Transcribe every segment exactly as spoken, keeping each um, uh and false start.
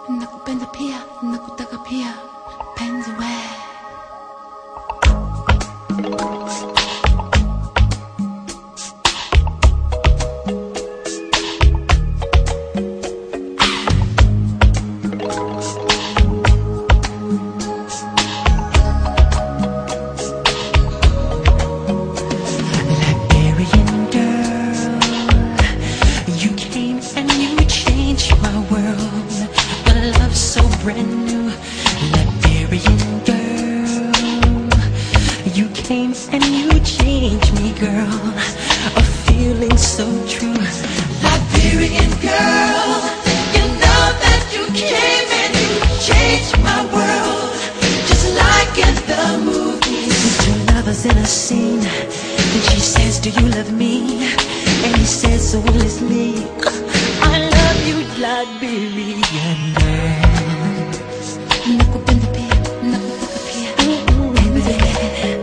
nakupenda pia, nakutaka pia, penzi we. Brand new Liberian girl, you came and you changed me, girl. A feeling so true. Liberian girl, you know that you came and you changed my world, just like in the movies. Two lovers in a scene, and she says, do you love me? And he says, so will it's me. I love you, Liberian girl. Nakupenda pia, nakutaka pia, penzi we.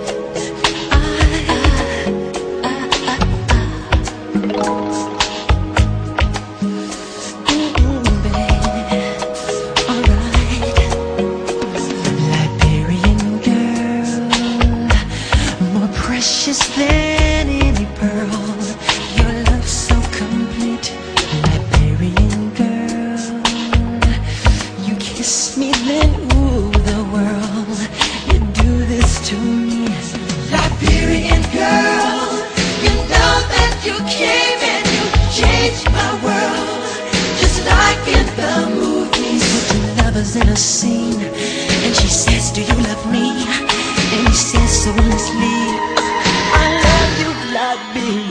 Liberian girl, more precious than any pearl. Your love so complete. Liberian girl, you kiss me then ooh the world. You do this to me. Liberian girl, you know that you came and you changed my world, just like in the movies. Two lovers in a scene, and she says, do you love me? And he says, so let's leave. I love you, Liberian.